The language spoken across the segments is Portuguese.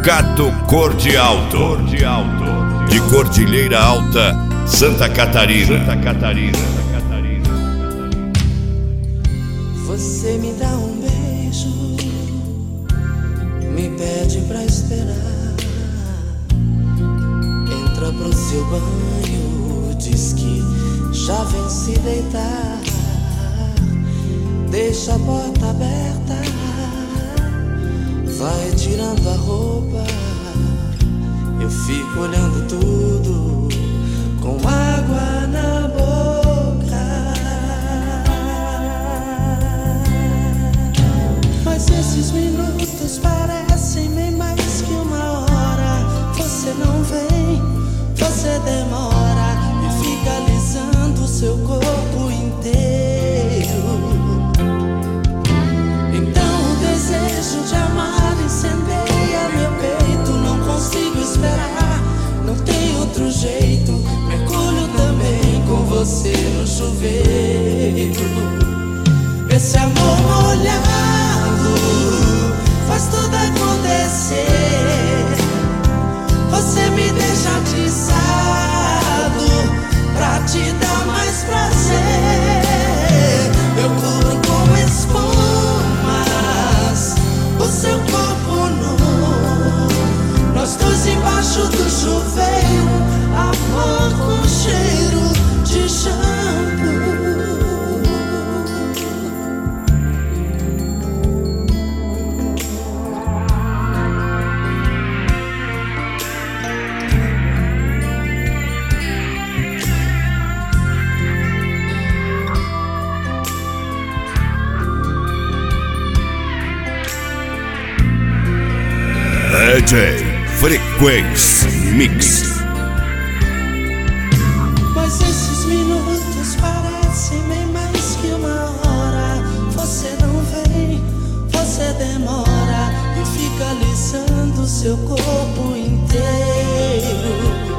Gato Cor de Alto, de Cordilheira Alta, Santa Catarina. Você me dá um beijo, me pede pra esperar, entra pro seu banho, diz que já vem se deitar, deixa a porta aberta, vai tirando a roupa, eu fico olhando tudo com água na boca. Mas esses minutos parecem bem mais que uma hora. Você não vem, você demora e fica alisando o seu corpo inteiro. Então o desejo de amar incendeia meu peito. Não consigo esperar, não tem outro jeito. Mergulho também com você no chuveiro. Esse amor molhado faz tudo acontecer. Você me deixa atiçado pra te dar mais prazer. Eu cubro com espumas o seu corpo nu, nós dois embaixo do chuveiro, amor com cheiro de shampoo. DJ Frequência Mix. Mas esses minutos parecem bem mais que uma hora. Você não vem, você demora e fica alisando seu corpo inteiro.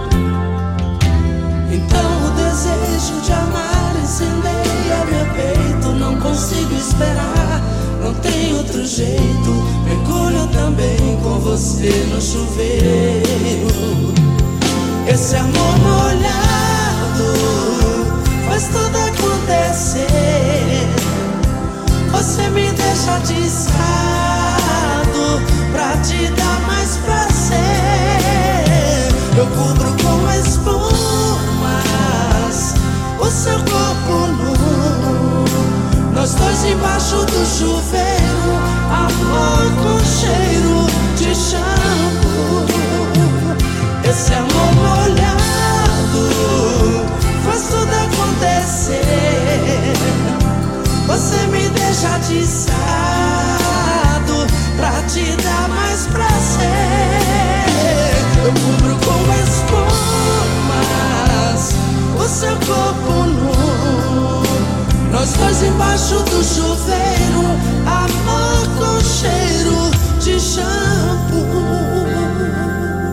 Então o desejo de amar incendeia meu peito. Não consigo esperar, não tem outro jeito. Mergulho também com você no chuveiro. Esse amor molhado faz tudo acontecer. Você me deixa atiçado pra te dar mais prazer. Eu cubro com espumas o seu corpo nu, nós dois embaixo do chuveiro, amor com cheiro de shampoo. Esse amor molhado faz tudo acontecer. Você me deixa atiçado pra te dar mais prazer. Eu cubro com espumas o seu corpo nu, nós dois embaixo do